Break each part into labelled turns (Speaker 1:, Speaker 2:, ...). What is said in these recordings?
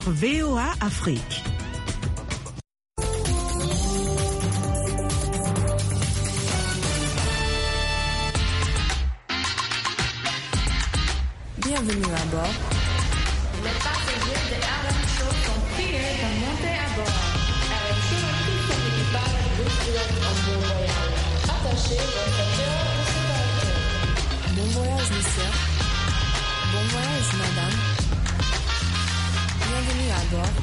Speaker 1: VOA Afrique.
Speaker 2: Bienvenue à bord.
Speaker 3: Les passagers de Alan Show sont priés de monter à bord. Avec tout son équipage vous souhaite un bon voyage. Attachez votre ceinture de sécurité.
Speaker 2: Bon voyage, monsieur. Bon voyage, madame. Bienvenue à bord.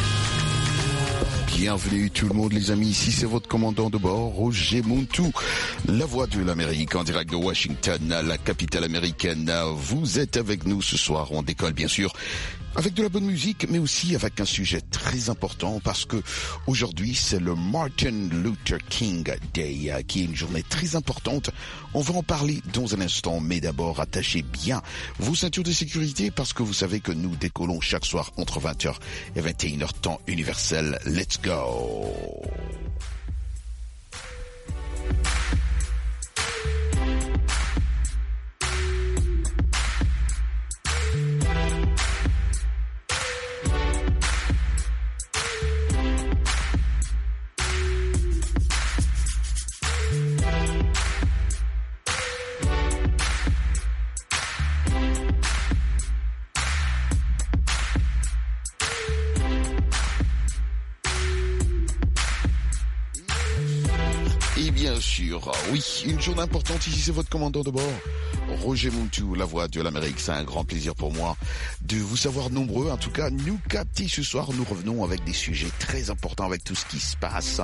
Speaker 4: Bienvenue tout le monde les amis, ici c'est votre commandant de bord, Roger Montou, la voix de l'Amérique en direct de Washington, la capitale américaine. Vous êtes avec nous ce soir, on décolle bien sûr avec de la bonne musique, mais aussi avec un sujet très important parce que aujourd'hui c'est le Martin Luther King Day, qui est une journée très importante. On va en parler dans un instant, mais d'abord attachez bien vos ceintures de sécurité parce que vous savez que nous décollons chaque soir entre 20h et 21h temps universel. Let's go! Oui, une journée importante, ici c'est votre commandant de bord, Roger Montou, la voix de l'Amérique. C'est un grand plaisir pour moi de vous savoir nombreux, en tout cas nous capter ce soir. Nous revenons avec des sujets très importants, avec tout ce qui se passe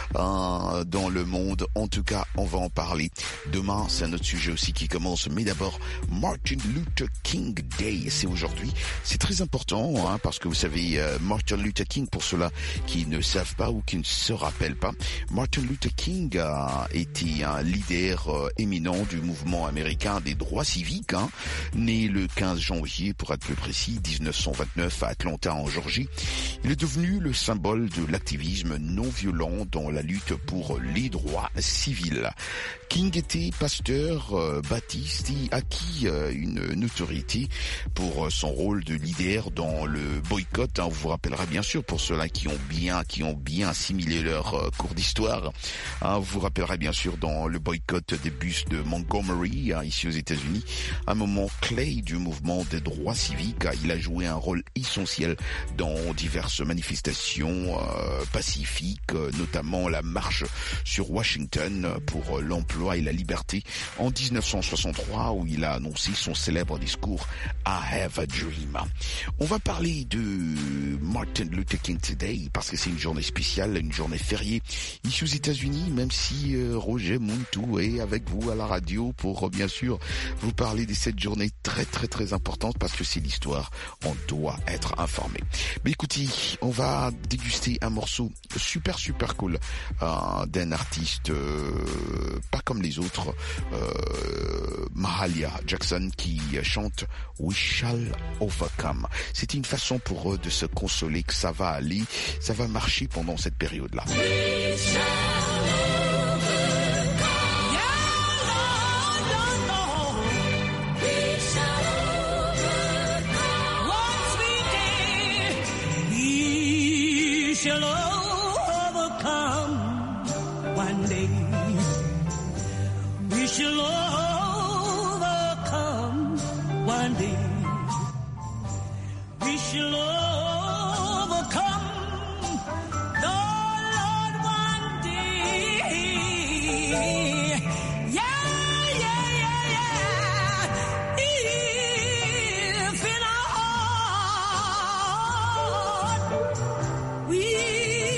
Speaker 4: dans le monde. En tout cas, on va en parler. Demain, c'est un autre sujet aussi qui commence, mais d'abord, Martin Luther King Day, c'est aujourd'hui. C'est très important, parce que vous savez, Martin Luther King, pour ceux-là qui ne savent pas ou qui ne se rappellent pas, Martin Luther King a été un leader éminent du mouvement américain des droits civiques, né le 15 janvier, pour être plus précis, 1929 à Atlanta en Géorgie. Il est devenu le symbole de l'activisme non violent dans la lutte pour les droits civils. King était pasteur baptiste et acquis une notoriété pour son rôle de leader dans le boycott. Vous vous rappellerez bien sûr, pour ceux-là qui ont bien assimilé leur cours d'histoire, vous vous rappellerez bien sûr dans le boycott des bus de Montgomery, ici aux États-Unis, un moment clé du mouvement des droits civiques. Il a joué un rôle essentiel dans diverses manifestations pacifiques, notamment la marche sur Washington pour l'emploi et la liberté en 1963, où il a annoncé son célèbre discours I Have a Dream. On va parler de Martin Luther King Day parce que c'est une journée spéciale, une journée fériée ici aux États-Unis, même si Roger Montou est avec vous à la radio pour bien sûr vous parler de cette journée très très très importante parce que c'est l'histoire, on doit être informé. Mais écoutez, on va déguster un morceau super cool d'un artiste pas comme les autres, Mahalia Jackson, qui chante We Shall Overcome. C'est une façon pour eux de se consoler que ça va aller, ça va marcher pendant cette période-là.
Speaker 5: We shall overcome one day. We shall overcome one day. We shall overcome the Lord one day. Yeah. If in our heart we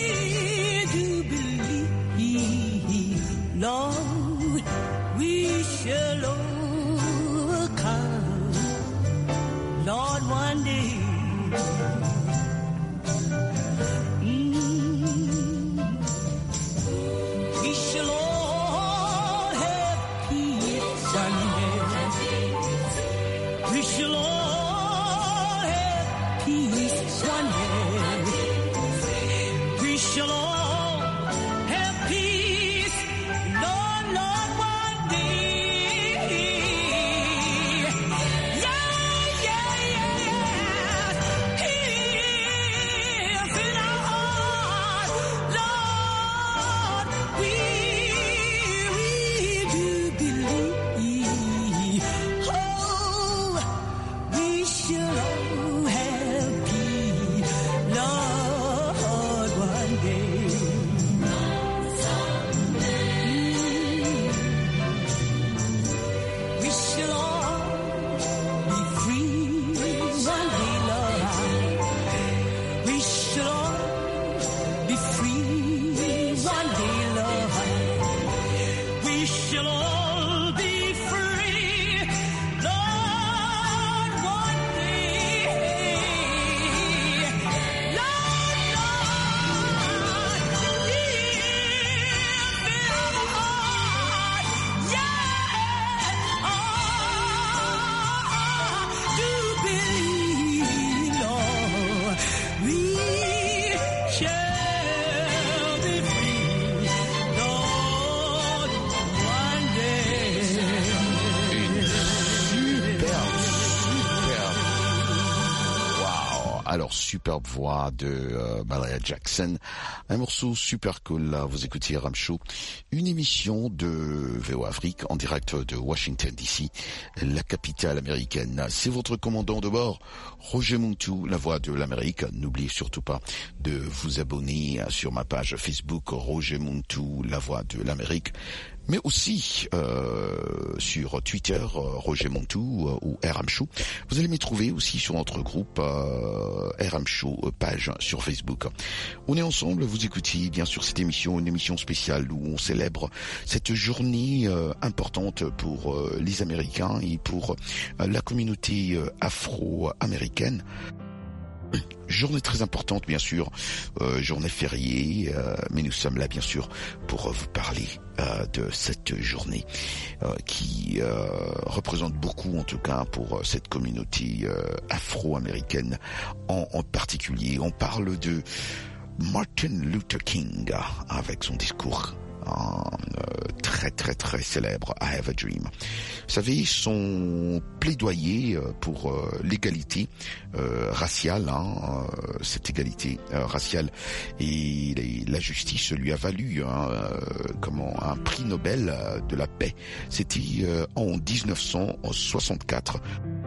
Speaker 4: Alors, superbe voix de Mahalia Jackson. Un morceau super cool, là. Vous écoutez Ram Show, une émission de VOA Afrique en direct de Washington DC, la capitale américaine. C'est votre commandant de bord, Roger Muntu, la voix de l'Amérique. N'oubliez surtout pas de vous abonner sur ma page Facebook, Roger Muntu, la voix de l'Amérique. Mais aussi sur Twitter, Roger Muntu ou RM Show. Vous allez m'y trouver aussi sur notre groupe RM Show, page sur Facebook. On est ensemble, vous écoutez bien sûr cette émission, une émission spéciale où on célèbre cette journée importante pour les Américains et pour la communauté afro-américaine. Journée très importante, bien sûr, journée fériée, mais nous sommes là, bien sûr, pour vous parler de cette journée qui représente beaucoup, en tout cas, pour cette communauté afro-américaine en particulier. On parle de Martin Luther King avec son discours très très très célèbre, I Have a Dream. Vous savez, son plaidoyer pour l'égalité raciale, cette égalité raciale et la justice lui a valu un prix Nobel de la paix. C'était en 1964.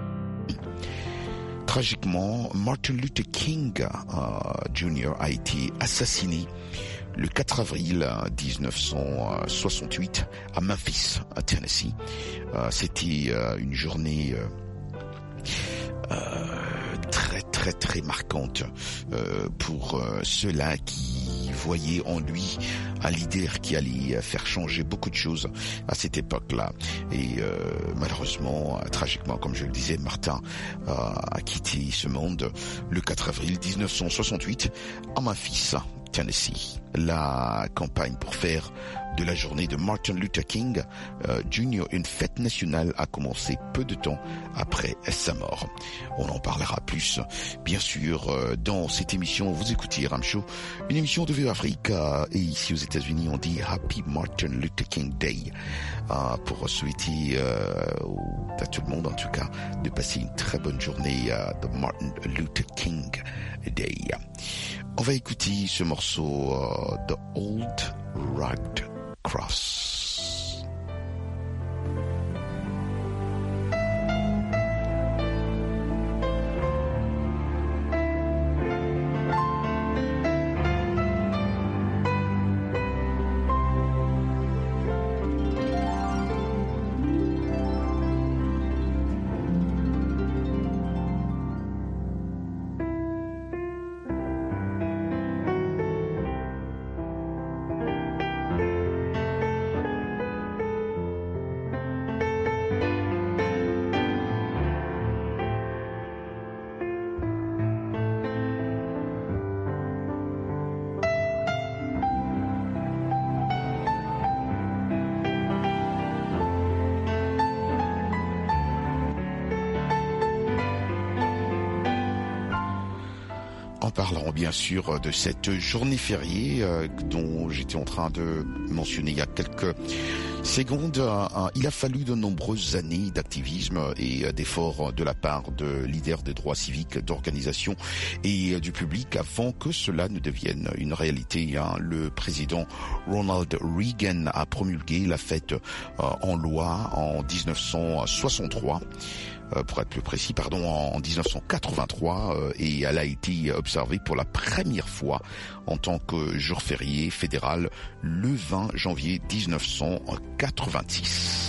Speaker 4: Tragiquement, Martin Luther King Jr. a été assassiné le 4 avril 1968 à Memphis, à Tennessee. C'était une journée très très très marquante pour ceux-là qui voyaient en lui un leader qui allait faire changer beaucoup de choses à cette époque-là. Et malheureusement, tragiquement, comme je le disais, Martin a quitté ce monde le 4 avril 1968 à Memphis, Tennessee. La campagne pour faire de la journée de Martin Luther King Jr. une fête nationale a commencé peu de temps après sa mort. On en parlera plus, bien sûr, dans cette émission. Vous écoutez Ram Show, une émission de VOA Afrique, et ici aux États-Unis, on dit Happy Martin Luther King Day pour souhaiter à tout le monde, en tout cas, de passer une très bonne journée de Martin Luther King Day. On va écouter ce morceau The Old Rugged Cross. Parlerons bien sûr de cette journée fériée dont j'étais en train de mentionner il y a quelques secondes. Il a fallu de nombreuses années d'activisme et d'efforts de la part de leaders des droits civiques, d'organisations et du public avant que cela ne devienne une réalité. Le président Ronald Reagan a promulgué la fête en loi en 1963. Pour être plus précis, en 1983, et elle a été observée pour la première fois en tant que jour férié fédéral le 20 janvier 1986.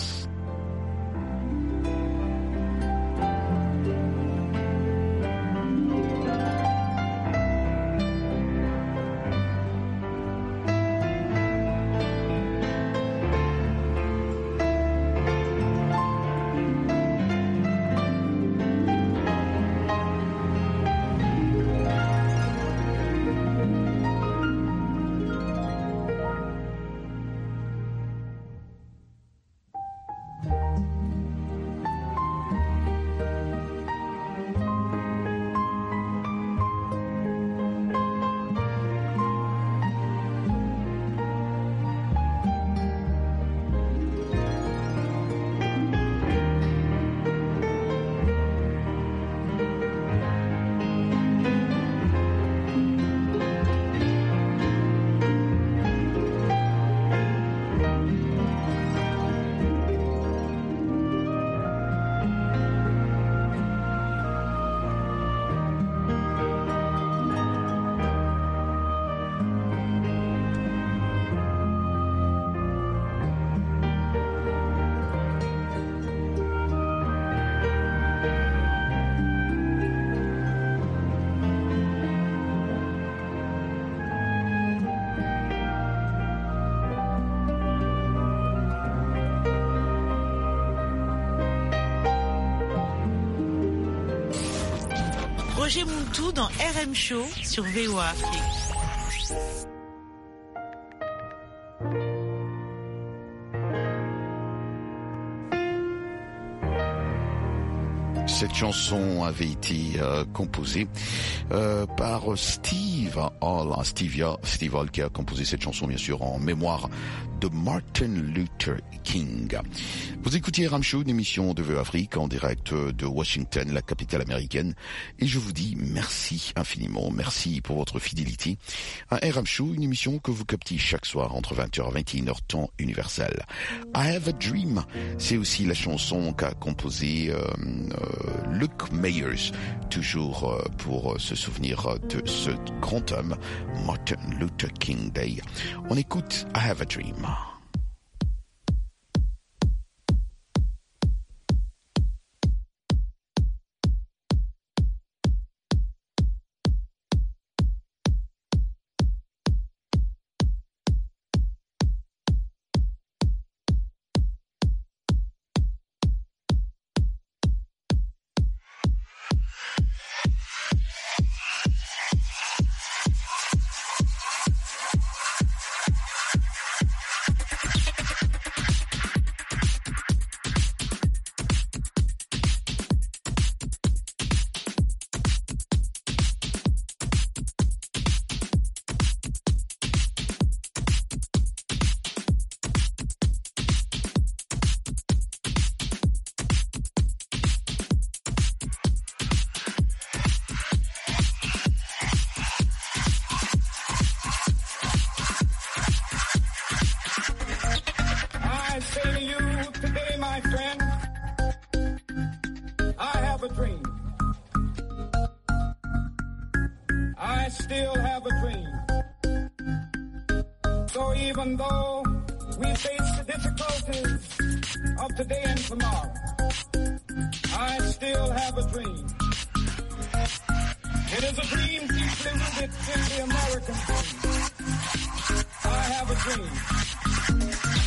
Speaker 1: Roger Muntu dans RM Show sur VOA Afrique.
Speaker 4: Cette chanson avait été composée par Steve Hall, qui a composé cette chanson bien sûr en mémoire de Martin Luther King. Vous écoutez RM Show, une émission de VOA Afrique en direct de Washington, la capitale américaine, et je vous dis merci infiniment, merci pour votre fidélité à RM Show, une émission que vous captez chaque soir entre 20h et 21h temps universel. I Have a Dream, c'est aussi la chanson qu'a composée Luke Mayers, toujours pour se souvenir de ce grand homme, Martin Luther King Day. On écoute I Have a Dream.
Speaker 6: Even though we face the difficulties of today and tomorrow, I still have a dream. It is a dream deeply rooted in the American dream. I have a dream.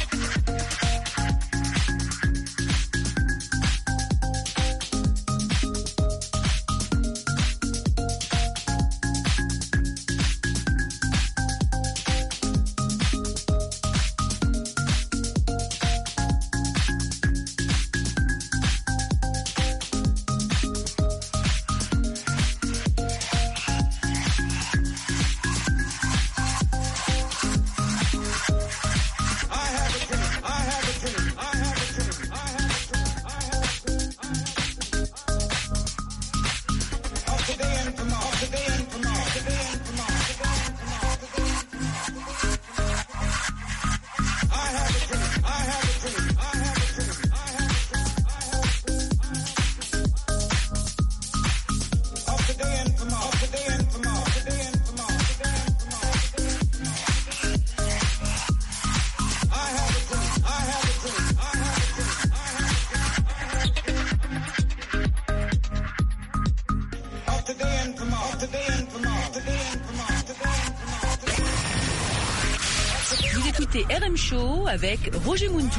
Speaker 2: Vous écoutez RM Show avec Roger Muntu.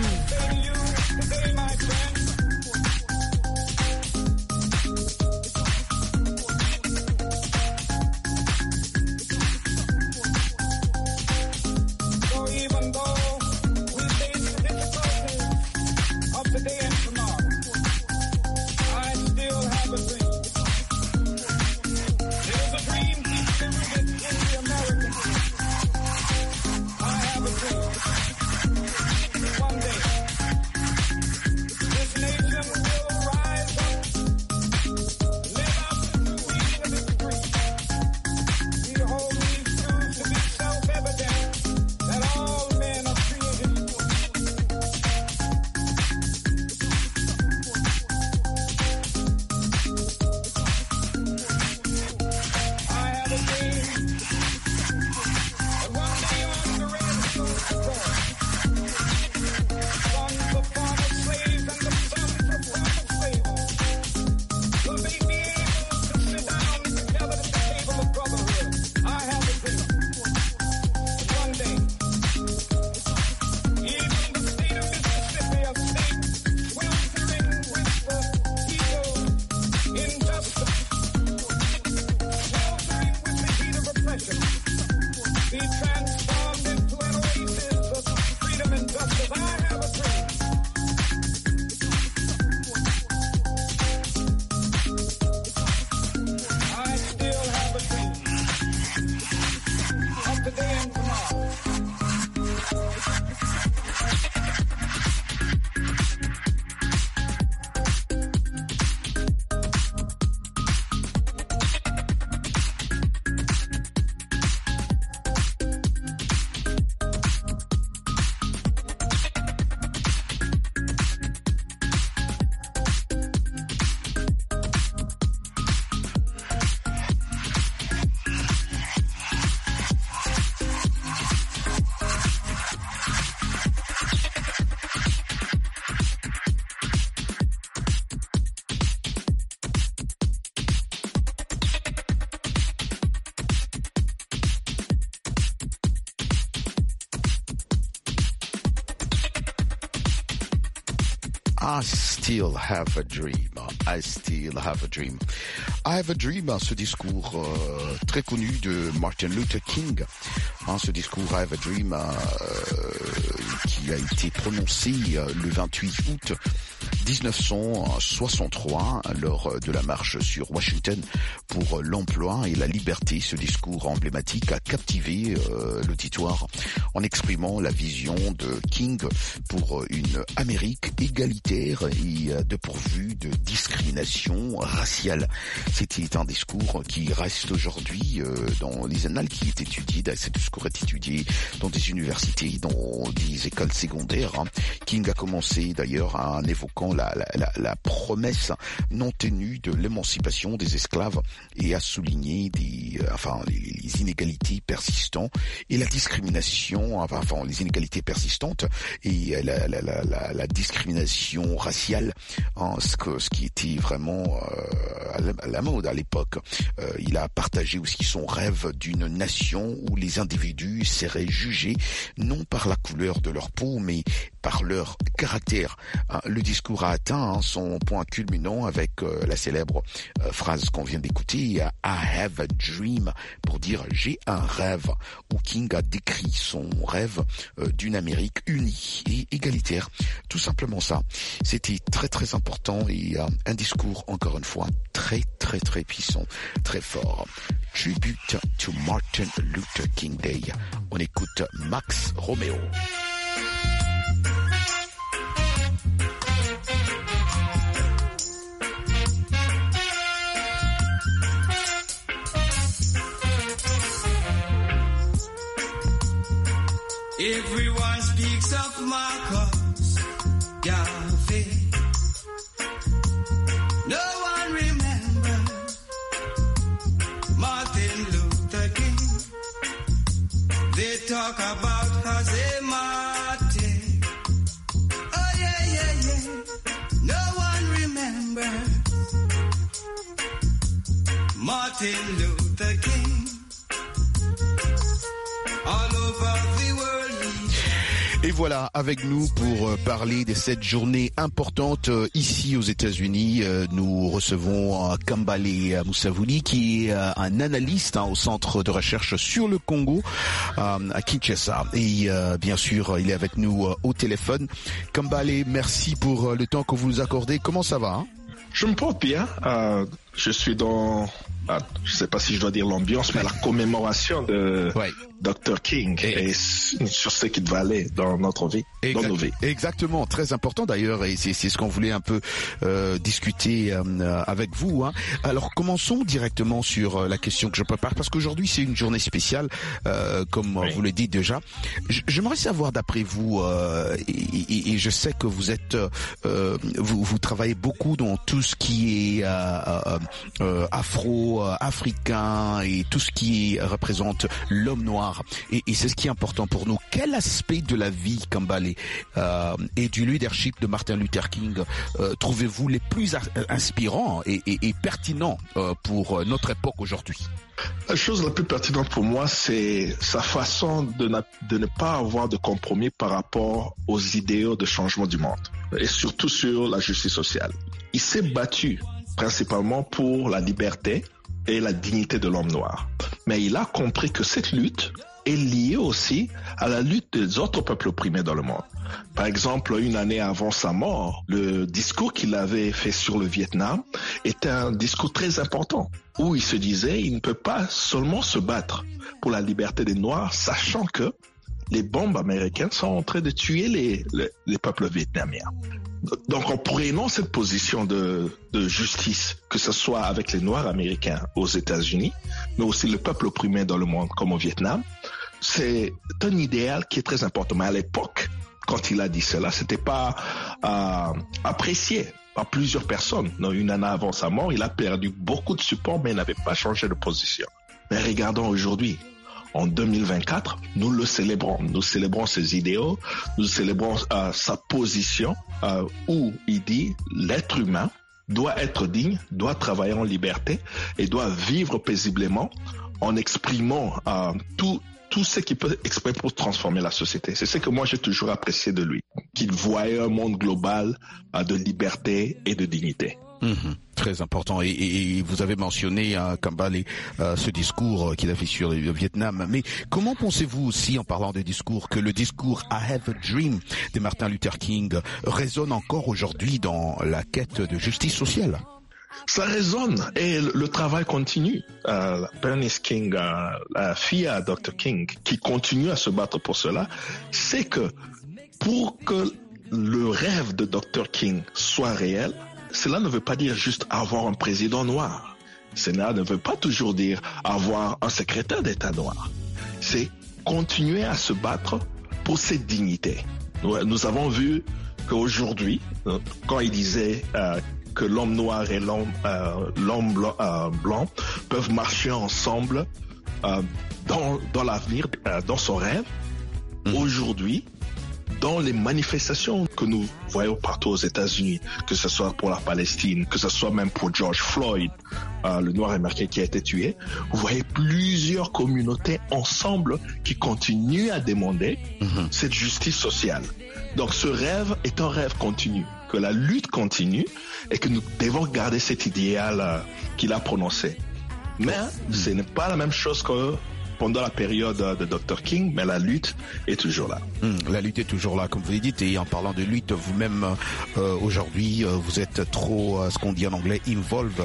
Speaker 6: oppression. Be transformed into an oasis of freedom and justice. I have a dream. I still have a dream of today and tomorrow.
Speaker 4: I still have a dream. I still have a dream. I have a dream, ce discours très connu de Martin Luther King. Ce discours I have a dream qui a été prononcé le 28 août 1963 lors de la marche sur Washington pour l'emploi et la liberté. Ce discours emblématique a captivé l'auditoire en exprimant la vision de King pour une Amérique égalitaire et dépourvue de discrimination raciale. C'était un discours qui reste aujourd'hui dans les annales, qui est étudié. Ce discours est étudié dans des universités, dans des écoles secondaires. King a commencé d'ailleurs en évoquant la promesse non tenue de l'émancipation des esclaves et a souligné les inégalités persistantes et la discrimination, les inégalités persistantes et la discrimination raciale, ce qui était vraiment à la mode à l'époque. Il a partagé aussi son rêve d'une nation où les individus seraient jugés non par la couleur de leur peau, mais par leur caractère. Le discours a atteint son point culminant avec la célèbre phrase qu'on vient d'écouter, I have a dream, pour dire j'ai un rêve, où King a décrit son rêve d'une Amérique unie et égalitaire. Tout simplement ça. C'était très très important et un discours, encore une fois, très très très puissant, très fort. Tribute to Martin Luther King Day. On écoute Max Romeo.
Speaker 5: Everyone speaks of Marcus Garvey. No one remembers Martin Luther King. They talk about Jose Martin. Oh yeah, yeah, yeah. No one remembers Martin Luther King. All over the world.
Speaker 4: Et voilà, avec nous pour parler de cette journée importante ici aux États-Unis, nous recevons Kambale Musavuli, qui est un analyste au Centre de recherche sur le Congo à Kinshasa. Et bien sûr, il est avec nous au téléphone. Kambale, merci pour le temps que vous nous accordez. Comment ça va?
Speaker 7: Je me porte bien. Je suis dans, je sais pas si je dois dire l'ambiance, mais la commémoration de Dr. King et sur ce qu'il va aller dans notre vie, dans nos vies.
Speaker 4: Exactement, très important d'ailleurs, et c'est ce qu'on voulait un peu discuter avec vous. Alors commençons directement sur la question que je prépare, parce qu'aujourd'hui c'est une journée spéciale, comme vous le dites déjà. J'aimerais savoir d'après vous, et je sais que vous êtes, vous travaillez beaucoup dans tout ce qui est afro-africain et tout ce qui représente l'homme noir. Et c'est ce qui est important pour nous. Quel aspect de la vie, Kambale, et du leadership de Martin Luther King trouvez-vous les plus inspirants et pertinents pour notre époque aujourd'hui?
Speaker 7: La chose la plus pertinente pour moi, c'est sa façon de ne pas avoir de compromis par rapport aux idéaux de changement du monde, et surtout sur la justice sociale. Il s'est battu principalement pour la liberté et la dignité de l'homme noir. Mais il a compris que cette lutte est liée aussi à la lutte des autres peuples opprimés dans le monde. Par exemple, une année avant sa mort, le discours qu'il avait fait sur le Vietnam était un discours très important, où il se disait il ne peut pas seulement se battre pour la liberté des Noirs, sachant que les bombes américaines sont en train de tuer les peuples vietnamiens. Donc, en prenant cette position de justice, que ce soit avec les Noirs américains aux États-Unis, mais aussi le peuple opprimé dans le monde comme au Vietnam, c'est un idéal qui est très important. Mais à l'époque, quand il a dit cela, c'était pas apprécié par plusieurs personnes. Non, une année avant sa mort, il a perdu beaucoup de support, mais il n'avait pas changé de position. Mais regardons aujourd'hui. En 2024, nous le célébrons. Nous célébrons ses idéaux, nous célébrons sa position où il dit l'être humain doit être digne, doit travailler en liberté et doit vivre paisiblement en exprimant tout ce qu'il peut exprimer pour transformer la société. C'est ce que moi j'ai toujours apprécié de lui, qu'il voyait un monde global de liberté et de dignité.
Speaker 4: Très important. Et vous avez mentionné Kambale ce discours qu'il a fait sur le Vietnam. Mais comment pensez-vous aussi, en parlant de discours, que le discours I Have a Dream de Martin Luther King résonne encore aujourd'hui dans la quête de justice sociale?
Speaker 7: Ça résonne et le travail continue. Bernice King, la fille à Dr. King, qui continue à se battre pour cela, c'est que pour que le rêve de Dr. King soit réel, cela ne veut pas dire juste avoir un président noir. Cela ne veut pas toujours dire avoir un secrétaire d'État noir. C'est continuer à se battre pour cette dignité. Nous avons vu qu'aujourd'hui, quand il disait que l'homme noir et l'homme blanc peuvent marcher ensemble dans l'avenir, dans son rêve, aujourd'hui, dans les manifestations que nous voyons partout aux États-Unis, que ce soit pour la Palestine, que ce soit même pour George Floyd, le noir américain qui a été tué, vous voyez plusieurs communautés ensemble qui continuent à demander cette justice sociale. Donc ce rêve est un rêve continu, que la lutte continue et que nous devons garder cet idéal qu'il a prononcé. Mais ce n'est pas la même chose que pendant la période de Dr. King, mais la lutte est toujours là.
Speaker 4: La lutte est toujours là, comme vous l'avez dit, et en parlant de lutte, vous-même, aujourd'hui, vous êtes trop, ce qu'on dit en anglais, involved,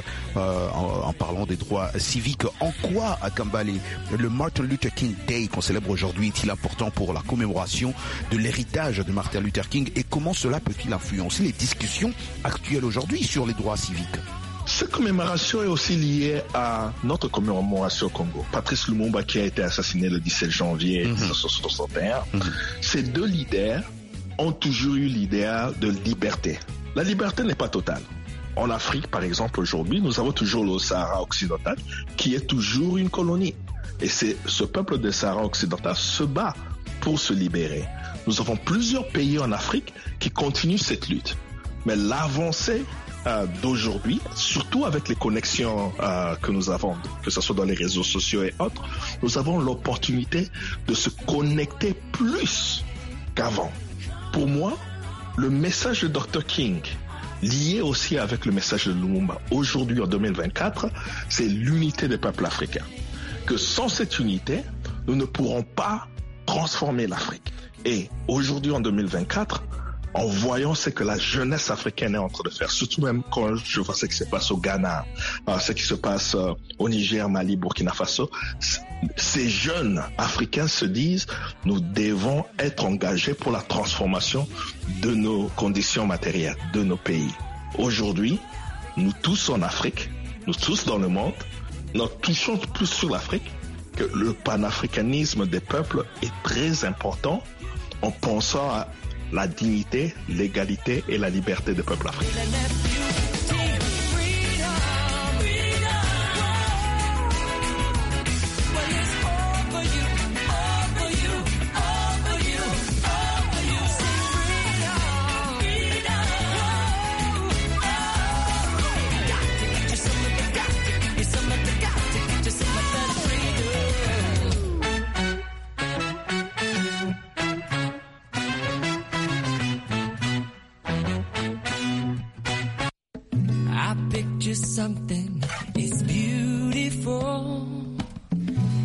Speaker 4: en parlant des droits civiques. En quoi, à Kambale, le Martin Luther King Day qu'on célèbre aujourd'hui est-il important pour la commémoration de l'héritage de Martin Luther King, et comment cela peut-il influencer les discussions actuelles aujourd'hui sur les droits civiques?
Speaker 7: Cette commémoration est aussi liée à notre commémoration au Congo. Patrice Lumumba qui a été assassiné le 17 janvier 1961. Ces deux leaders ont toujours eu l'idéal de liberté. La liberté n'est pas totale. En Afrique, par exemple, aujourd'hui, nous avons toujours le Sahara occidental qui est toujours une colonie. Et c'est ce peuple de Sahara occidental se bat pour se libérer. Nous avons plusieurs pays en Afrique qui continuent cette lutte. Mais l'avancée d'aujourd'hui, surtout avec les connexions que nous avons, que ce soit dans les réseaux sociaux et autres, nous avons l'opportunité de se connecter plus qu'avant. Pour moi, le message de Dr. King, lié aussi avec le message de Lumumba, aujourd'hui en 2024, c'est l'unité des peuples africains. Que sans cette unité, nous ne pourrons pas transformer l'Afrique. Et aujourd'hui en 2024, en voyant ce que la jeunesse africaine est en train de faire, surtout même quand je vois ce qui se passe au Ghana, ce qui se passe au Niger, Mali, Burkina Faso, ces jeunes africains se disent nous devons être engagés pour la transformation de nos conditions matérielles, de nos pays. Aujourd'hui, nous tous en Afrique, nous tous dans le monde, nous touchons plus sur l'Afrique que le panafricanisme des peuples est très important en pensant à la dignité, l'égalité et la liberté des peuples africains.
Speaker 8: Something is beautiful.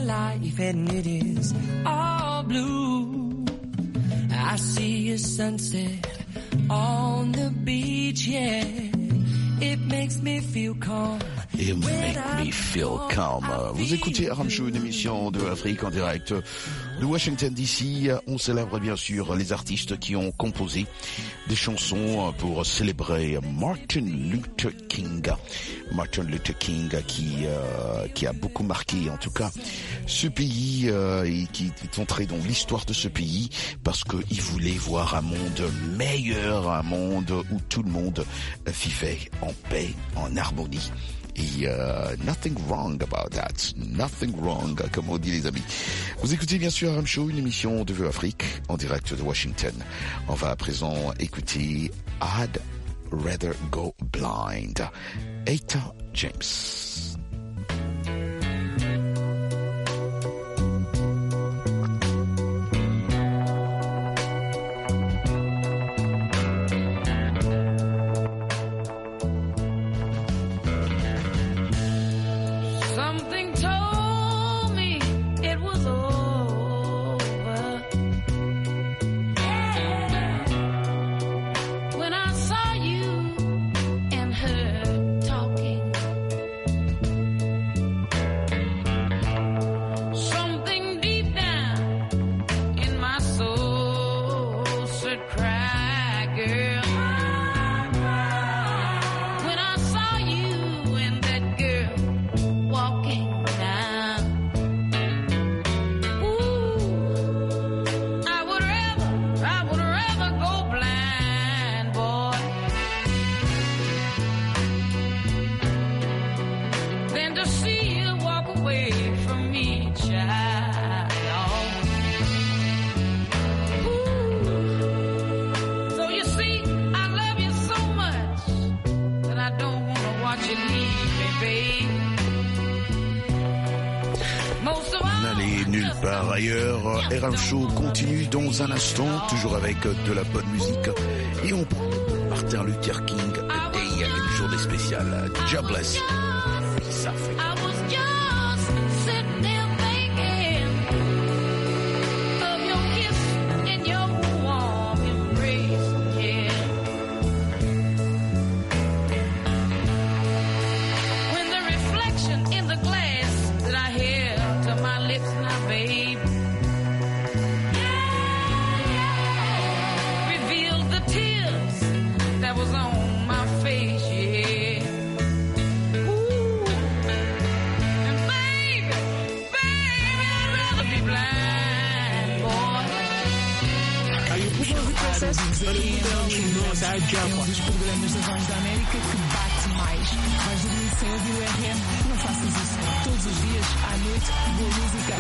Speaker 8: life and it is all blue. I see a sunset on the beach, yeah. It makes me feel calm.
Speaker 4: It make me feel calm. Vous écoutez RM Show, une émission de Afrique en direct de Washington DC. On célèbre bien sûr les artistes qui ont composé des chansons pour célébrer Martin Luther King. Martin Luther King qui a beaucoup marqué en tout cas ce pays et qui est entré dans l'histoire de ce pays parce qu'il voulait voir un monde meilleur, un monde où tout le monde vivait en paix, en harmonie. Et nothing wrong about that. Nothing wrong, comme on dit les amis. Vous écoutez bien sûr RM Show, une émission de Vue Afrique en direct de Washington. On va à présent écouter I'd Rather Go Blind. Etta James. RM Show continue dans un instant, toujours avec de la bonne musique. Et on parle de Martin Luther King Day, une journée spéciale. Jobless. Peace Africa.
Speaker 9: É um dos programas da Voz da América que bate mais. Vais dormir sem ouvir o RM? Não faças isso. Todos os dias, à noite, boa música.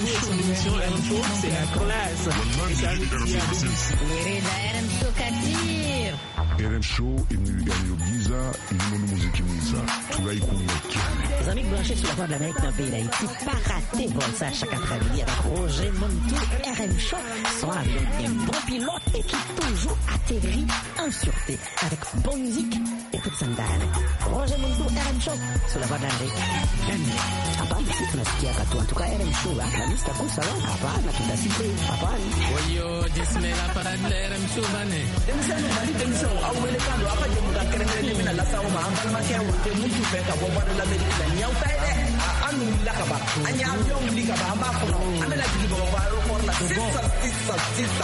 Speaker 10: RM Show imeniugiza inono muziki mwiza tunaikunywa.
Speaker 11: Les amis branchés sur la Voix de l'Amérique dans le pays d'Haïti, pas rater bon ça chaque après-midi avec Roger Montou, RM Show, soit avec un bon pilote et qui toujours atterrit en sûreté avec bonne musique et toute sandale. Roger Montou, RM Show, sur la Voix de l'Amérique. Hapana, si tunasikia katu, en tout cas RM Show, aklamista kusa wa, hapana, tutasite, hapana.
Speaker 12: Wayo, jismela para RM Show, bane.
Speaker 13: Demisão, ao americano, a fazer mudar querendo na lação, uma ambala que é o teu muito feca, vou para lá americana, e ao pé a anu lakaba, a minha avião ligaba, a maco, a minha digo, vai o por lá, sissa.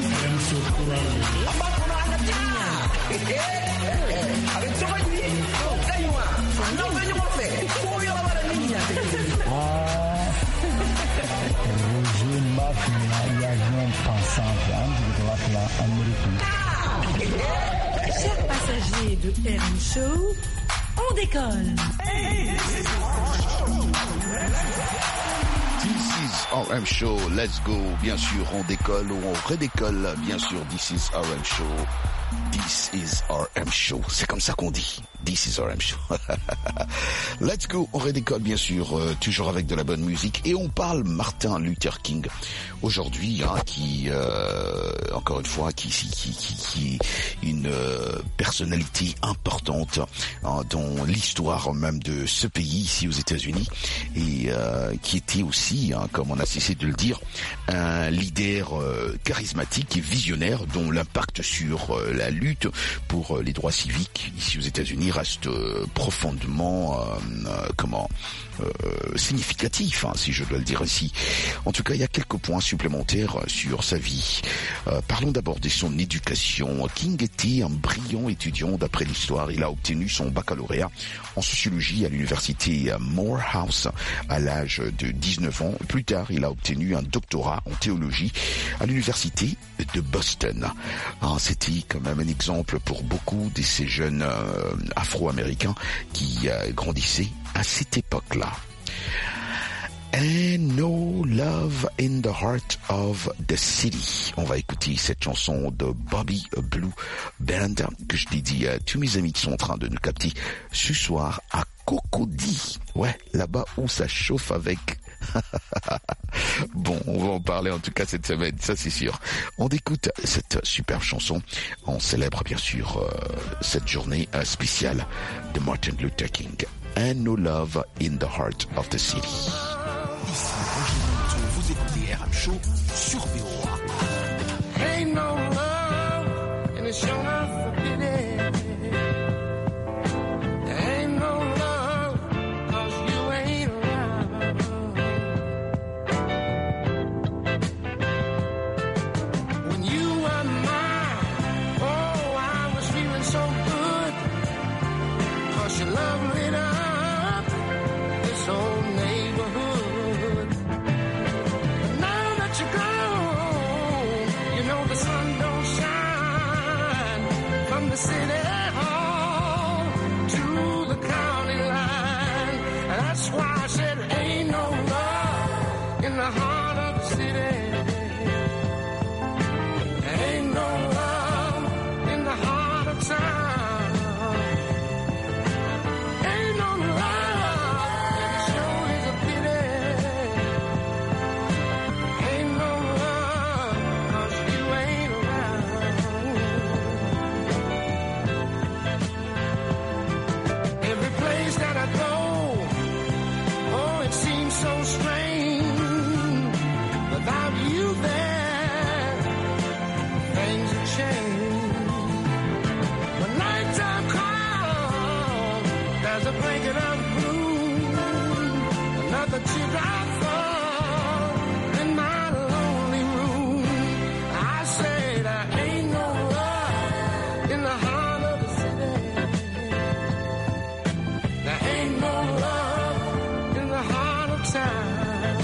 Speaker 13: A maco não anda tinha. A gente vai vir, tem uma, não vem uma fé, foi a hora minha.
Speaker 14: Roger Martin, avião passante, entre lá américaine.
Speaker 2: Chers passagers de RM Show, on décolle.
Speaker 4: This is RM Show, let's go. Bien sûr, on décolle ou on redécolle. Bien sûr, this is RM Show. This is RM Show. C'est comme ça qu'on dit. This is RM Show. Let's go. On redécolle bien sûr, toujours avec de la bonne musique. Et on parle Martin Luther King aujourd'hui, qui encore une fois, qui une personnalité importante dans l'histoire même de ce pays ici aux États-Unis, et qui était aussi, comme on a cessé de le dire, un leader charismatique et visionnaire dont l'impact sur la lutte pour les droits civiques ici aux États-Unis reste profondément significatif, si je dois le dire ainsi. En tout cas, il y a quelques points supplémentaires sur sa vie. Parlons d'abord de son éducation. King était un brillant étudiant d'après l'histoire. Il a obtenu son baccalauréat en sociologie à l'université Morehouse à l'âge de 19 ans. Plus tard, il a obtenu un doctorat en théologie à l'université de Boston. C'était quand même un exemple pour beaucoup de ces jeunes afro-américains qui grandissaient à cette époque-là. And no love in the heart of the city. On va écouter cette chanson de Bobby Blue Band que je dédie à tous mes amis qui sont en train de nous capter ce soir à Cocody. Ouais, là-bas où ça chauffe avec. Bon, on va en parler en tout cas cette semaine, ça c'est sûr. On écoute cette superbe chanson. On célèbre bien sûr cette journée spéciale de Martin Luther King. And no love in the heart of the city.
Speaker 15: Ici Roger, vous écoutez RM Show sur VOA.
Speaker 16: Ain't no love and it's sure not forbidden. There ain't no love 'cause you ain't around. When you were mine, oh, I was feeling so good 'cause your love lit up this old neighborhood. But now that you're gone, you know the sun don't shine from the city hall to the county line. And that's why I said ain't no love in the heart of the city. Ain't no love in the heart of town. Ain't no love, and it sure is a pity. Ain't no love 'cause you ain't around. Every place that I go, oh, it seems so strange. Without you there, things have changed. When nighttime comes, there's a blanket of blue, another teardrop fall in my lonely room. I say there ain't no love in the heart of the city. There ain't no love in the heart of town.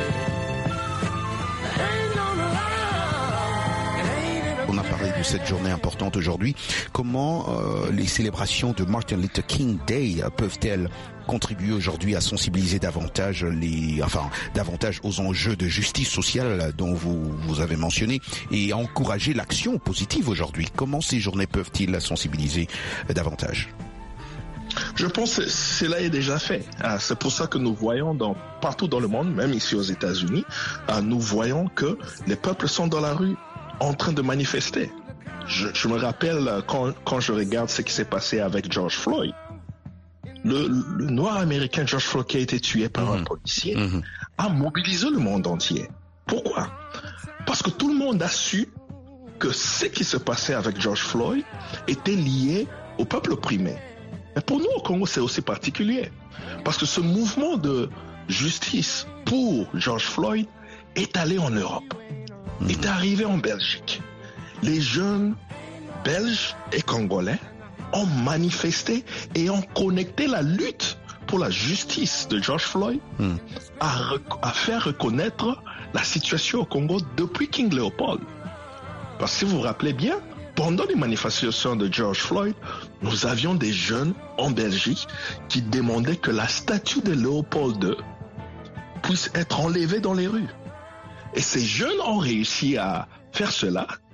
Speaker 16: There ain't no love, it ain't in a
Speaker 4: On a parlé de cette journée importante aujourd'hui. Comment les célébrations de Martin Luther King Day peuvent-elles contribuer aujourd'hui à sensibiliser davantage davantage aux enjeux de justice sociale dont vous avez mentionné et à encourager l'action positive aujourd'hui? Comment ces journées peuvent-ils la sensibiliser davantage?
Speaker 7: Je pense que cela est déjà fait. C'est pour ça que nous voyons partout dans le monde, même ici aux États-Unis, nous voyons que les peuples sont dans la rue en train de manifester. Je me rappelle quand je regarde ce qui s'est passé avec George Floyd. Le noir américain George Floyd qui a été tué par un policier a mobilisé le monde entier. Pourquoi? Parce que tout le monde a su que ce qui se passait avec George Floyd était lié au peuple opprimé. Mais pour nous au Congo, c'est aussi particulier. Parce que ce mouvement de justice pour George Floyd est allé en Europe, est arrivé en Belgique. Les jeunes belges et congolais ont manifesté et ont connecté la lutte pour la justice de George Floyd à faire reconnaître la situation au Congo depuis King Leopold. Parce que si vous vous rappelez bien, pendant les manifestations de George Floyd, nous avions des jeunes en Belgique qui demandaient que la statue de Léopold II puisse être enlevée dans les rues. Et ces jeunes ont réussi à faire cela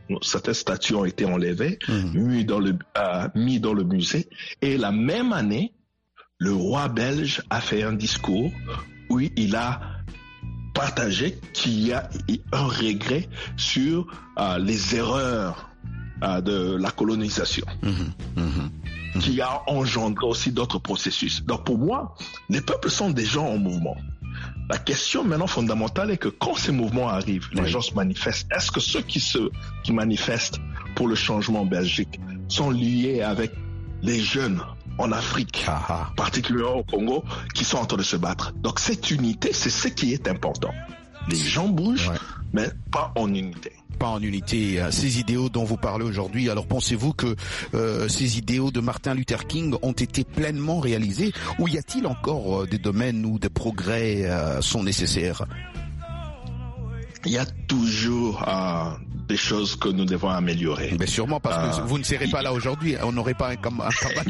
Speaker 7: certaines statues ont été enlevées, mis dans le musée. Et la même année, le roi belge a fait un discours où il a partagé qu'il y a un regret sur les erreurs de la colonisation, qui a engendré aussi d'autres processus. Donc pour moi, les peuples sont des gens en mouvement. La question maintenant fondamentale est que quand ces mouvements arrivent, les gens se manifestent. Est-ce que ceux qui manifestent pour le changement en Belgique sont liés avec les jeunes en Afrique, particulièrement au Congo, qui sont en train de se battre? Donc cette unité, c'est ce qui est important. Les gens bougent, mais pas en unité.
Speaker 4: Pas en unité. Ces idéaux dont vous parlez aujourd'hui, alors pensez-vous que ces idéaux de Martin Luther King ont été pleinement réalisés, ou y a-t-il encore des domaines où des progrès sont nécessaires?
Speaker 7: Il y a toujours des choses que nous devons améliorer.
Speaker 4: Mais sûrement, parce que vous ne serez pas là aujourd'hui, on n'aurait pas un combat.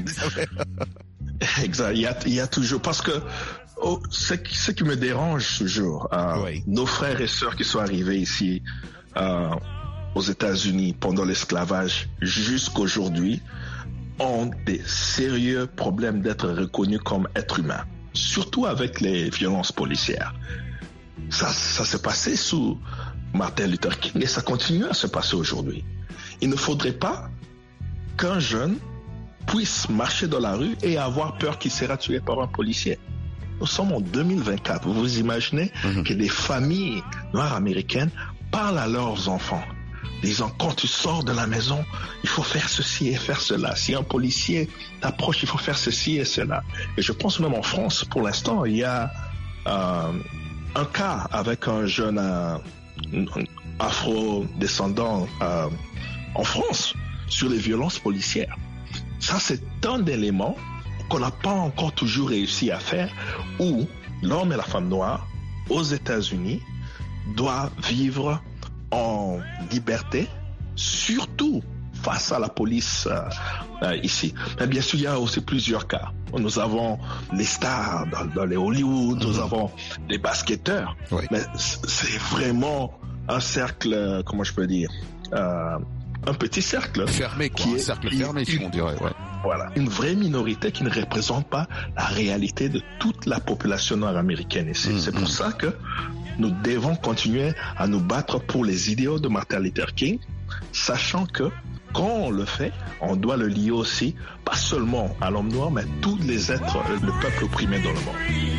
Speaker 7: Exact, il y a toujours, parce que ce qui me dérange toujours, nos frères et sœurs qui sont arrivés ici aux États-Unis pendant l'esclavage jusqu'aujourd'hui ont des sérieux problèmes d'être reconnus comme êtres humains, surtout avec les violences policières. Ça s'est passé sous Martin Luther King et ça continue à se passer aujourd'hui. Il ne faudrait pas qu'un jeune puisse marcher dans la rue et avoir peur qu'il sera tué par un policier. Nous sommes en 2024. Vous vous imaginez que des familles noires américaines parlent à leurs enfants, disant quand tu sors de la maison, il faut faire ceci et faire cela. Si un policier t'approche, il faut faire ceci et cela. Et je pense même en France, pour l'instant, il y a un cas avec un jeune afro-descendant en France sur les violences policières. Ça, c'est un élément qu'on n'a pas encore toujours réussi à faire, où l'homme et la femme noire aux États-Unis doivent vivre en liberté, surtout face à la police ici. Mais bien sûr, il y a aussi plusieurs cas. Nous avons les stars dans les Hollywood, nous avons les basketteurs, mais c'est vraiment un cercle, comment je peux dire, un petit cercle
Speaker 4: fermé, un cercle fermé, si on dirait.
Speaker 7: Voilà, une vraie minorité qui ne représente pas la réalité de toute la population nord-américaine ici. C'est pour ça que nous devons continuer à nous battre pour les idéaux de Martin Luther King, sachant que quand on le fait, on doit le lier aussi, pas seulement à l'homme noir, mais à tous les êtres, le peuple opprimé dans le monde.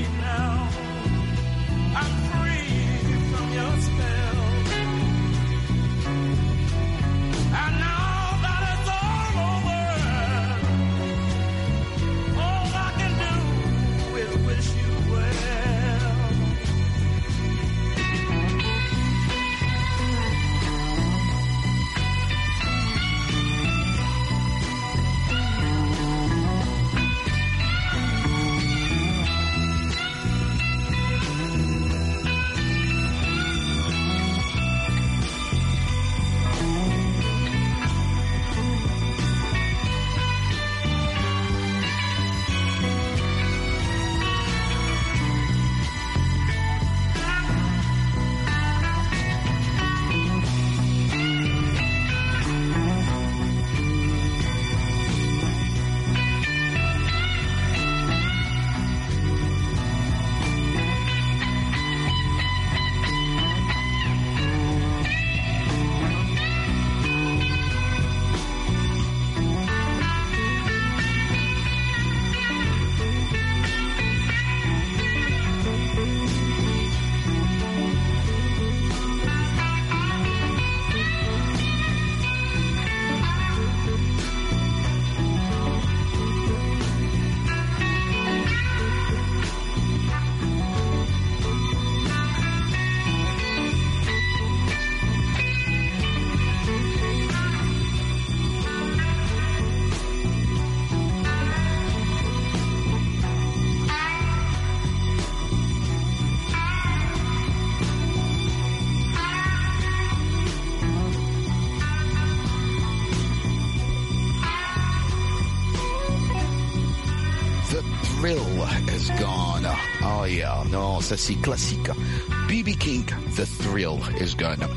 Speaker 4: Is gone. Oh yeah, non, ça c'est classique. B.B. King, The Thrill is gone.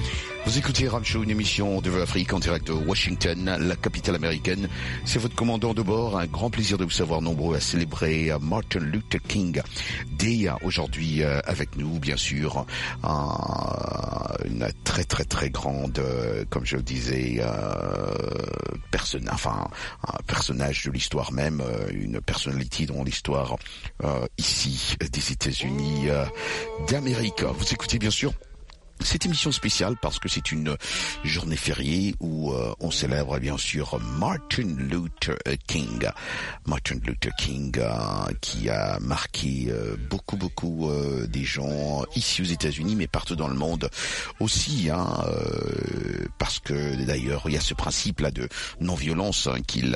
Speaker 4: Vous écoutez RM Show, une émission de l'Afrique en direct de Washington, la capitale américaine. C'est votre commandant de bord. Un grand plaisir de vous savoir nombreux à célébrer Martin Luther King Day aujourd'hui avec nous, bien sûr. Une très très très grande, comme je le disais, un personnage de l'histoire même, une personnalité dans l'histoire ici des États-Unis d'Amérique. Vous écoutez bien sûr cette émission spéciale parce que c'est une journée fériée où on célèbre bien sûr Martin Luther King. Martin Luther King qui a marqué beaucoup des gens ici aux États-Unis mais partout dans le monde aussi, parce que d'ailleurs il y a ce principe là de non-violence qu'il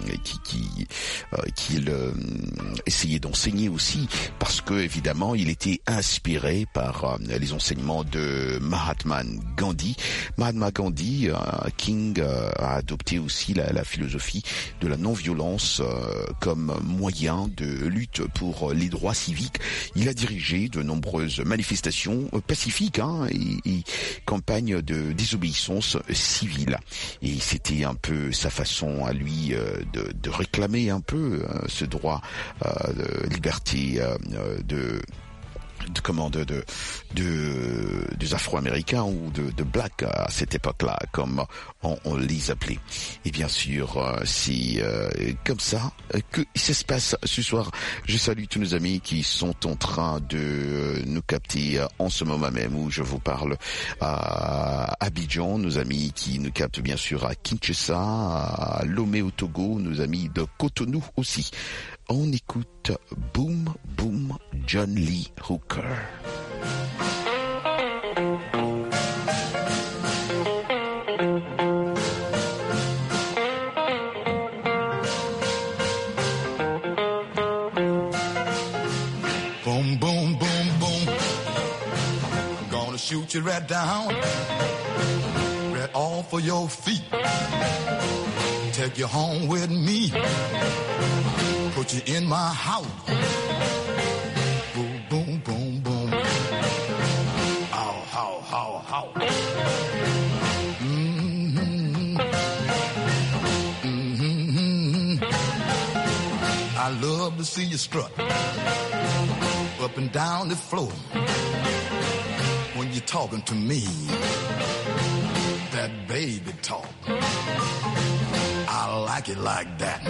Speaker 4: essayait d'enseigner aussi, parce que évidemment il était inspiré par les enseignements de Mahatma Gandhi. Mahatma Gandhi, King a adopté aussi la philosophie de la non-violence comme moyen de lutte pour les droits civiques. Il a dirigé de nombreuses manifestations pacifiques et campagnes de désobéissance civile. Et c'était un peu sa façon à lui de réclamer un peu ce droit de liberté des Afro-Américains ou de Blacks à cette époque-là, comme on les appelait. Et bien sûr, c'est comme ça que ça se passe ce soir. Je salue tous nos amis qui sont en train de nous capter en ce moment même où je vous parle à Abidjan, nos amis qui nous captent bien sûr à Kinshasa, à Lomé au Togo, nos amis de Cotonou aussi. On écoute Boom Boom John Lee Hooker.
Speaker 17: Boom, boom, boom, boom. I'm gonna shoot you right down, right off of your feet. Take you home with me. Put you in my house. Boom, boom, boom, boom. Ow, how, how, how. Mm-hmm. Mm-hmm. I love to see you strut up and down the floor when you're talking to me. That baby talk. I like it like that.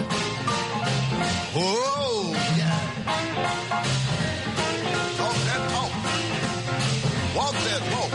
Speaker 17: Oh, yeah. Talk that talk. Walk that walk.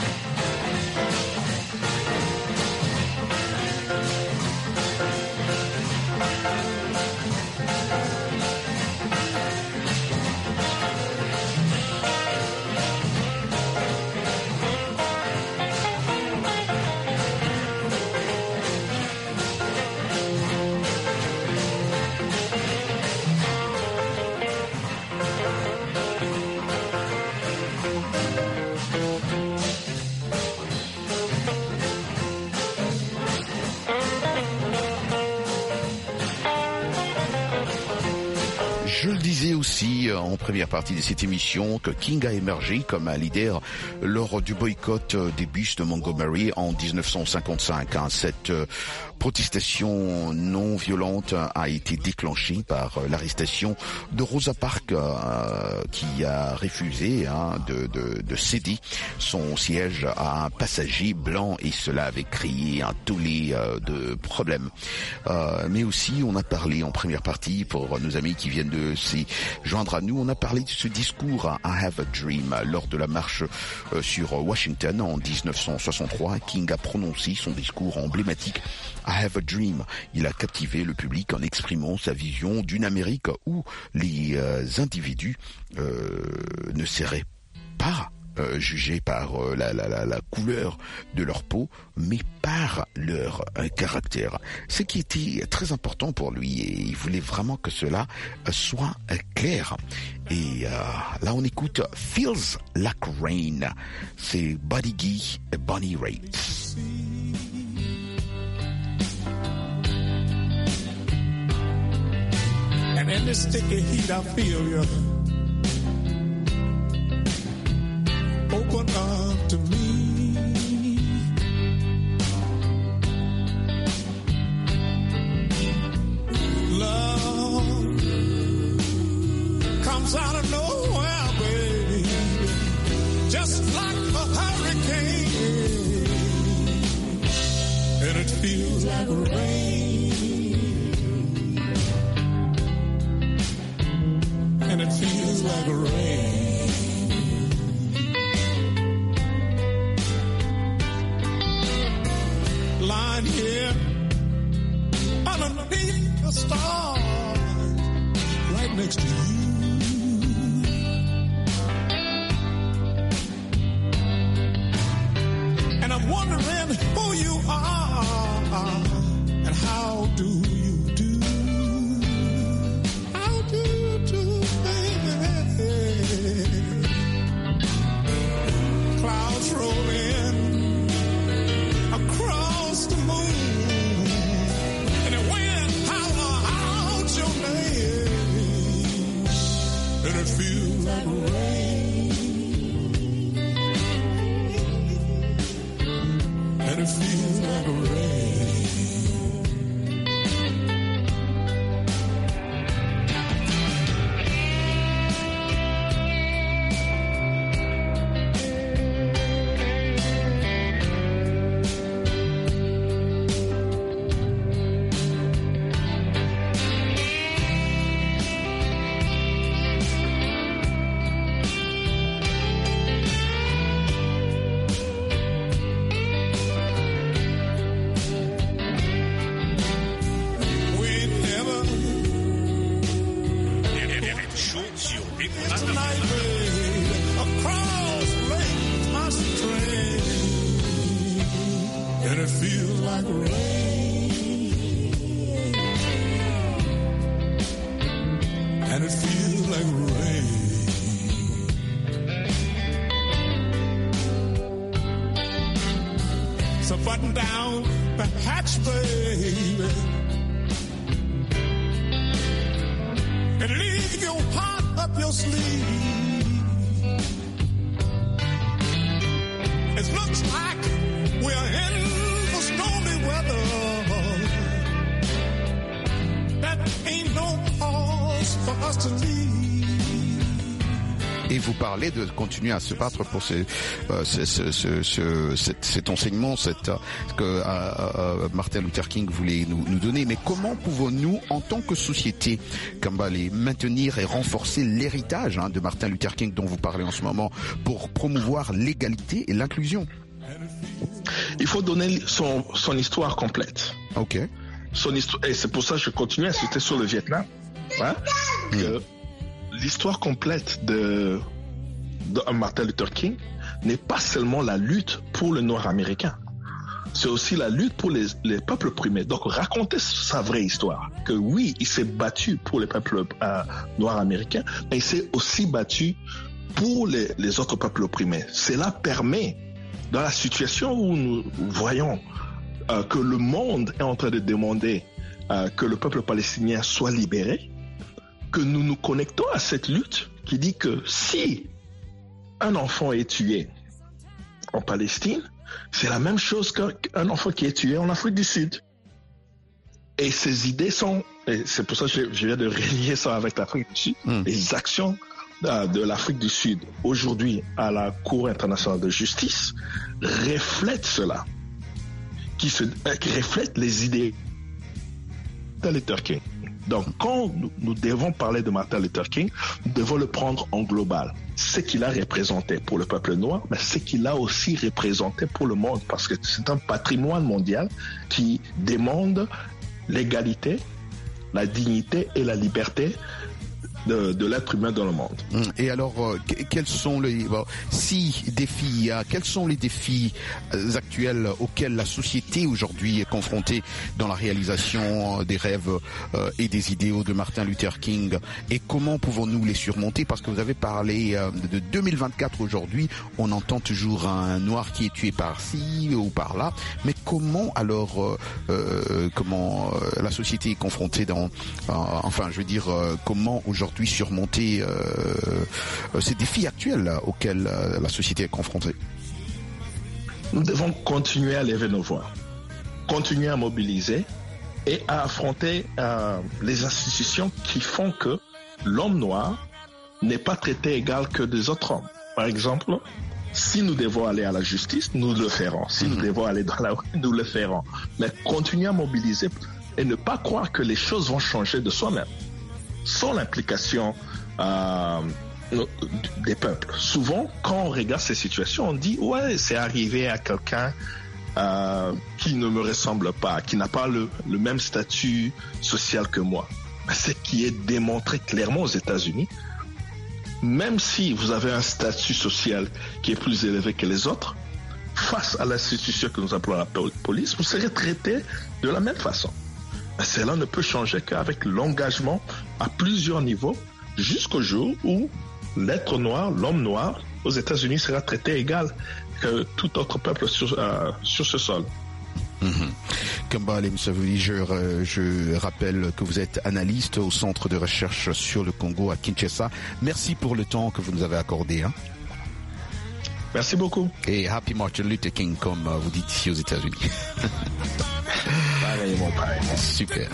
Speaker 4: Je le disais aussi en première partie de cette émission que King a émergé comme un leader lors du boycott des bus de Montgomery en 1955. Cette protestation non violente a été déclenchée par l'arrestation de Rosa Parks qui a refusé de céder son siège à un passager blanc, et cela avait créé un tollé de problèmes. Mais aussi on a parlé en première partie, pour nos amis qui viennent de s'y joindre à nous, on a parlé de ce discours I Have a Dream lors de la marche sur Washington en 1963. King a prononcé son discours emblématique I Have a Dream. Il a captivé le public en exprimant sa vision d'une Amérique où les individus ne seraient pas jugés par la couleur de leur peau, mais par leur caractère. Ce qui était très important pour lui, et il voulait vraiment que cela soit clair. Et là on écoute Feels Like Rain. C'est Buddy Guy et Bonnie Raitt.
Speaker 6: And in this sticky heat I feel you open up to me.
Speaker 16: like a hurricane, and it feels like rain, and it feels like rain. Lying here underneath the stars, right next to you. And I'm wondering who you are and how do you do? How do you do, baby? Clouds roll in across the moon, and the wind holler out your name, and it feels like rain, and it feels like rain.
Speaker 4: Et vous parlez de continuer à se battre pour cet enseignement que Martin Luther King voulait nous donner. Mais comment pouvons-nous, en tant que société, Kambale, maintenir et renforcer l'héritage de Martin Luther King dont vous parlez en ce moment pour promouvoir l'égalité et l'inclusion?
Speaker 7: Il faut donner son histoire complète.
Speaker 4: Ok.
Speaker 7: Son histoire, et c'est pour ça que je continue à citer sur le Vietnam. Hein, que l'histoire complète de Martin Luther King n'est pas seulement la lutte pour le noir américain, c'est aussi la lutte pour les peuples opprimés. Donc raconter sa vraie histoire, que oui, il s'est battu pour les peuples noirs américains, mais il s'est aussi battu pour les autres peuples opprimés. Cela permet, dans la situation où nous voyons que le monde est en train de demander que le peuple palestinien soit libéré, que nous nous connectons à cette lutte qui dit que si un enfant est tué en Palestine, c'est la même chose qu'un enfant qui est tué en Afrique du Sud. Et ces idées sont, et c'est pour ça que je viens de relier ça avec l'Afrique du Sud, les actions de l'Afrique du Sud aujourd'hui à la Cour internationale de justice reflètent cela, qui reflètent les idées de Luther King. Donc, quand nous devons parler de Martin Luther King, nous devons le prendre en global. Ce qu'il a représenté pour le peuple noir, mais ce qu'il a aussi représenté pour le monde, parce que c'est un patrimoine mondial qui demande l'égalité, la dignité et la liberté de l'être humain dans le monde.
Speaker 4: Et alors, quels sont les défis actuels auxquels la société aujourd'hui est confrontée dans la réalisation des rêves et des idéaux de Martin Luther King, et comment pouvons-nous les surmonter? Parce que vous avez parlé de 2024 aujourd'hui, on entend toujours un noir qui est tué par-ci ou par-là, mais comment alors la société est confrontée comment aujourd'hui surmonter ces défis actuels auxquels la société est confrontée?
Speaker 7: Nous devons continuer à lever nos voix, continuer à mobiliser et à affronter les institutions qui font que l'homme noir n'est pas traité égal que des autres hommes. Par exemple, Si nous devons aller à la justice, nous le ferons. Si nous devons aller dans la rue, nous le ferons. Mais continuer à mobiliser et ne pas croire que les choses vont changer de soi-même. Sans l'implication des peuples. Souvent, quand on regarde ces situations, on dit « Ouais, c'est arrivé à quelqu'un qui ne me ressemble pas, qui n'a pas le même statut social que moi. » Ce qui est démontré clairement aux États-Unis, même si vous avez un statut social qui est plus élevé que les autres, face à l'institution que nous appelons la police, vous serez traité de la même façon. Cela ne peut changer qu'avec l'engagement à plusieurs niveaux, jusqu'au jour où l'être noir, l'homme noir, aux États-Unis sera traité égal que tout autre peuple sur ce sol.
Speaker 4: Kambale Musavuli, je rappelle que vous êtes analyste au Centre de recherche sur le Congo à Kinshasa. Merci pour le temps que vous nous avez accordé.
Speaker 7: Merci beaucoup.
Speaker 4: Et Happy Martin Luther King, comme vous dites ici aux États-Unis.
Speaker 7: Pareil, mon père.
Speaker 4: Super.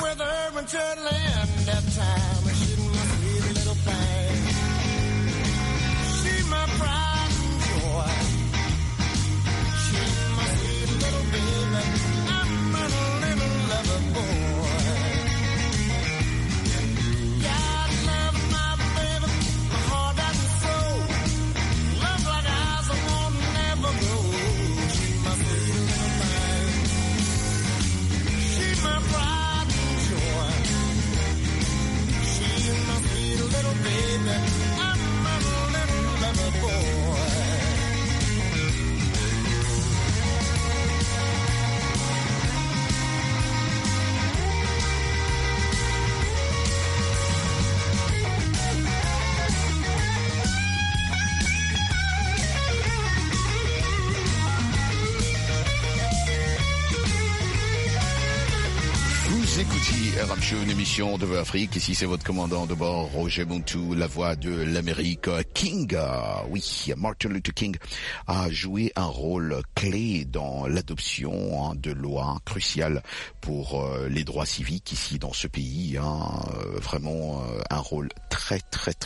Speaker 4: Show, une émission de Afrique. Ici, c'est votre commandant de bord, Roger Muntu, la voix de l'Amérique. King, oui, Martin Luther King a joué un rôle clé dans l'adoption de lois cruciales pour les droits civiques ici dans ce pays. Vraiment un rôle très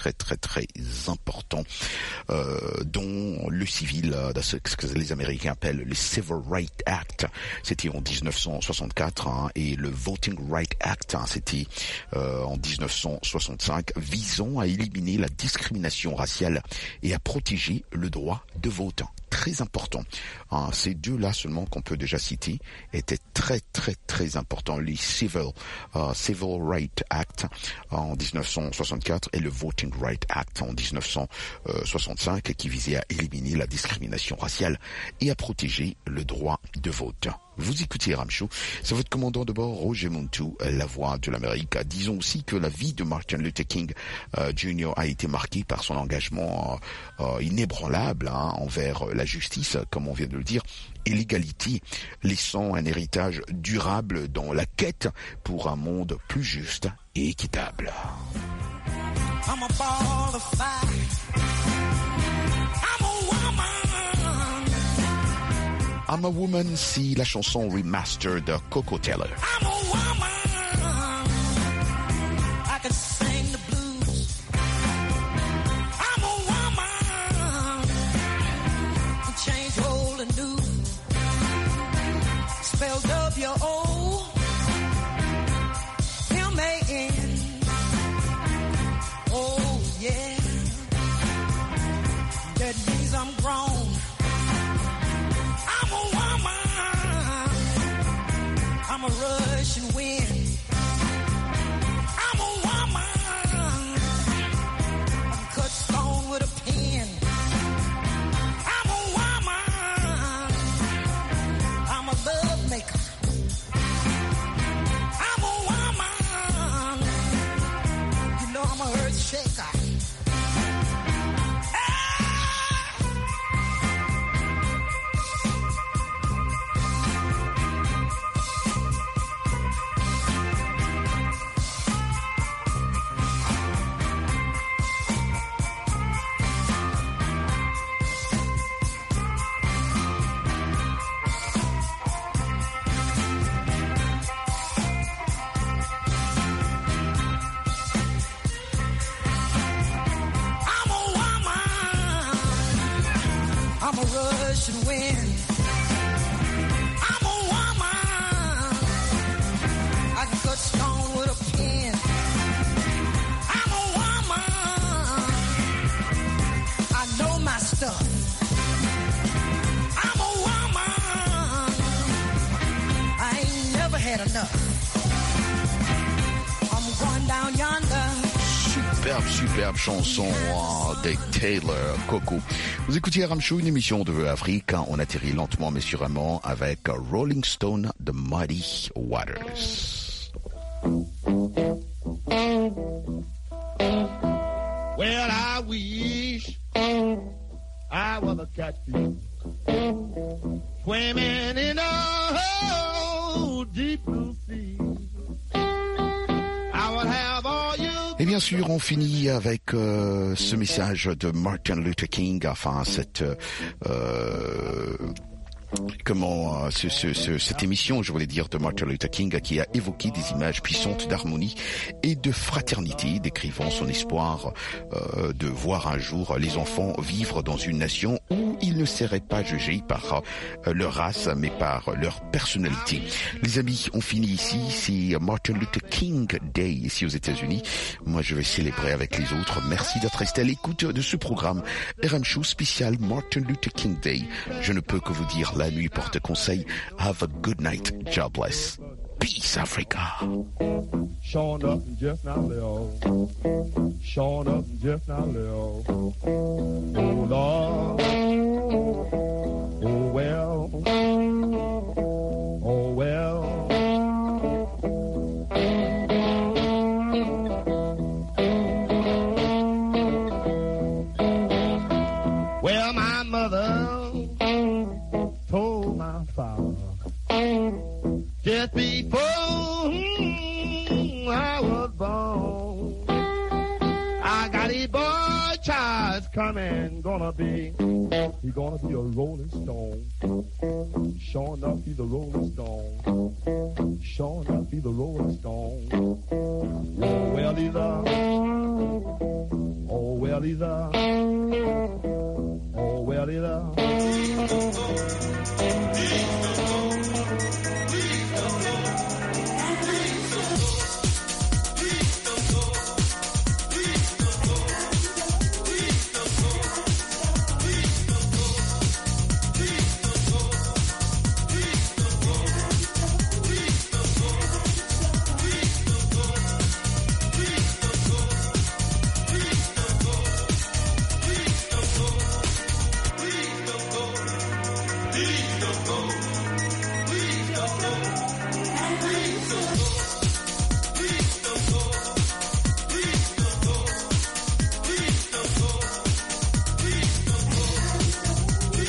Speaker 4: important, dont le civil, ce que les Américains appellent le Civil Rights Act, c'était en 1964, et le Voting Rights Act, c'était en 1965, visant à éliminer la discrimination raciale et à protéger le droit de vote. Très important. Ces deux-là seulement qu'on peut déjà citer étaient très importants. Les Civil Rights Act en 1964 et le Voting Rights Act en 1965 qui visait à éliminer la discrimination raciale et à protéger le droit de vote. Vous écoutez RM Show, c'est votre commandant de bord, Roger Muntu, la voix de l'Amérique. Disons aussi que la vie de Martin Luther King Jr. a été marquée par son engagement inébranlable envers la justice, comme on vient de le dire, et l'égalité, laissant un héritage durable dans la quête pour un monde plus juste et équitable. I'm a ball of fire. I'm a Woman, c'est la chanson remastered de Coco Taylor. I'm a woman, I can sing the blues. I'm a woman, change old and new. Spell W-O, M-A-N. Oh yeah, that means I'm grown. I'm a Russian wind.
Speaker 8: ocean wind. I'm a woman. I can cut stone with a pen. I'm a woman. I know my stuff. I'm a woman. I ain't never had enough. I'm going down yonder.
Speaker 4: Superbe chanson de Taylor Coco. Vous écoutez RM Show, une émission de Afrique. On atterrit lentement mais sûrement avec Rolling Stone, The Muddy Waters.
Speaker 18: Well, I wish I was a catfish swimming in a deep blue sea. I would have all you.
Speaker 4: Et bien sûr, on finit avec ce message de Martin Luther King, enfin cette cette émission, je voulais dire, de Martin Luther King, qui a évoqué des images puissantes d'harmonie et de fraternité, décrivant son espoir de voir un jour les enfants vivre dans une nation où ils ne seraient pas jugés par leur race, mais par leur personnalité. Les amis, on finit ici. C'est Martin Luther King Day ici aux États-Unis. Moi, je vais célébrer avec les autres. Merci d'être resté à l'écoute de ce programme RM Show spécial Martin Luther King Day. Je ne peux que vous dire, la nuit porte conseil. Have a good night. God bless. Peace, Africa.
Speaker 18: Showing up and just not little. Showing up and just not little. Oh, Lord. Oh, well. Oh, well. Well, my mother told my father just before I was born, I got a boy child coming, he's gonna be a rolling stone. Sure enough, he's a rolling stone. Sure enough, he's a rolling stone. Oh, well, he's a. Oh, well, he's a. Oh, well, he's a.